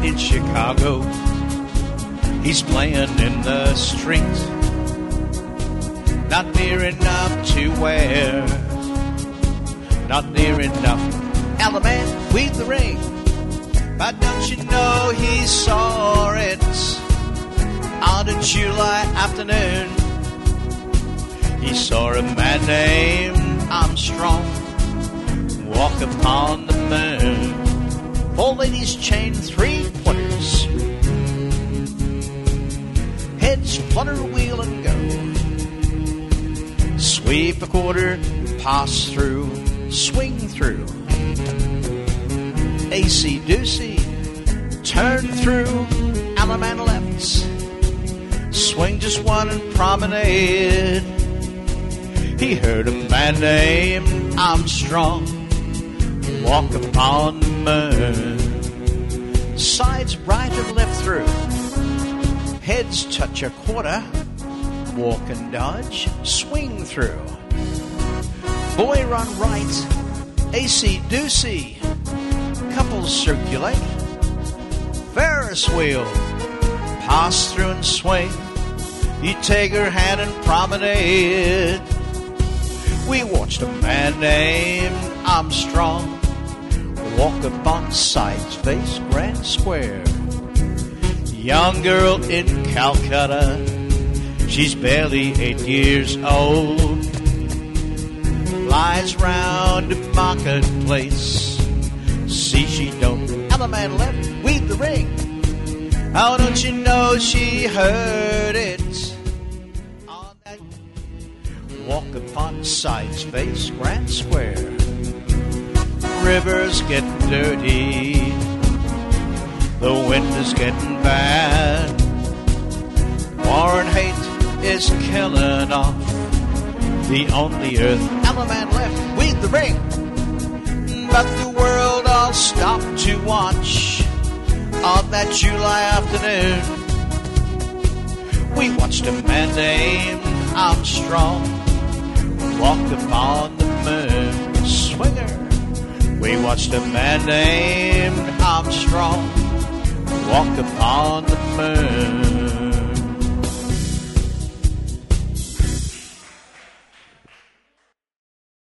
in Chicago. He's playing in the street, not near enough to wear, not near enough. Element, weave the ring, but don't you know he saw it on a July afternoon. He saw a man named Armstrong walk upon the moon. Four ladies chained 3 pointers, heads flutter, wheel and go. Sweep a quarter, pass through, swing through. AC-doocy, turn through, Allemande lefts. Swing just one and promenade. He heard a man named Armstrong walk upon the moon. Sides right and left through, heads touch a quarter, walk and dodge, swing through. Boy run right, AC-doocy, couples circulate. Ferris wheel, pass through and swing. You take her hand and promenade. We watched a man named Armstrong walk upon Sides Face Grand Square. Young girl in Calcutta, she's barely 8 years old, flies round the marketplace. See she don't, Allemande left, weave the ring. How don't you know she heard it on that walk upon Sides Face Grand Square. Rivers get dirty, the wind is getting bad. War and hate is killing off the only earth. Allemande left, weave the ring. But the world all stopped to watch on that July afternoon. We watched a man named Armstrong walk upon the moon. Swinger. We watched a man named Armstrong walk upon the moon.